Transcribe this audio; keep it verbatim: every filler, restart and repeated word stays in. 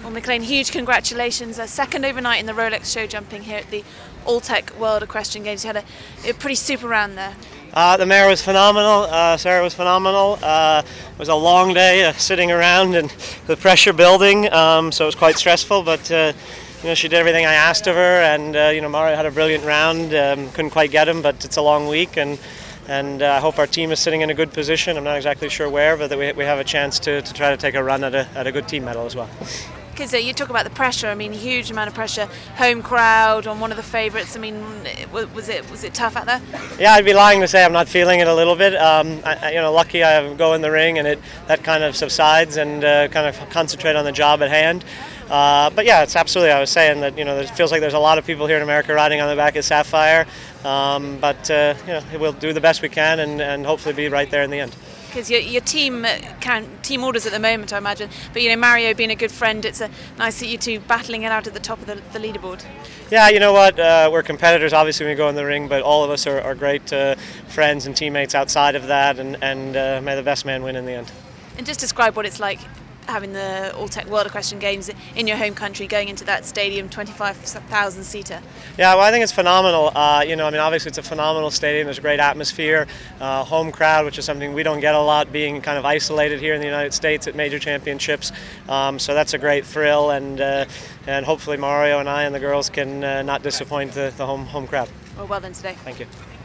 Well, McLean, huge congratulations. A second overnight in the Rolex show jumping here at the Alltech World Equestrian Games. You had a, a pretty super round there. Uh, the mare was phenomenal. Uh, Sarah was phenomenal. Uh, it was a long day uh, sitting around and the pressure building, um, so it was quite stressful. But uh, you know, she did everything I asked of her, and uh, you know, Mario had a brilliant round. Um, couldn't quite get him, but it's a long week, and and uh, I hope our team is sitting in a good position. I'm not exactly sure where, but that we we have a chance to, to try to take a run at a at a good team medal as well. Because uh, you talk about the pressure. I mean, huge amount of pressure. Home crowd on one of the favourites. I mean, was it was it tough out there? Yeah, I'd be lying to say I'm not feeling it a little bit. Um, I, you know, lucky I go in the ring and it that kind of subsides and uh, kind of concentrate on the job at hand. Uh, but yeah, it's absolutely. I was saying that you know, it feels like there's a lot of people here in America riding on the back of Sapphire. Um, but uh, you know, we'll do the best we can and, and hopefully be right there in the end. Because your, your team can team orders at the moment, I imagine. But you know, Mario being a good friend, it's a nice that you two battling it out at the top of the, the leaderboard. Yeah, you know what? Uh, we're competitors, obviously, when we go in the ring, but all of us are, are great uh, friends and teammates outside of that, and, and uh, may the best man win in the end. And just describe what it's like having the Alltech World Equestrian Games in your home country, going into that stadium, twenty-five thousand seater. Yeah, well, I think it's phenomenal. Uh, you know, I mean, obviously it's a phenomenal stadium. There's a great atmosphere, uh, home crowd, which is something we don't get a lot, being kind of isolated here in the United States at major championships. Um, so that's a great thrill, and uh, and hopefully Mario and I and the girls can uh, not disappoint the, the home home crowd. Well, well done today. Thank you.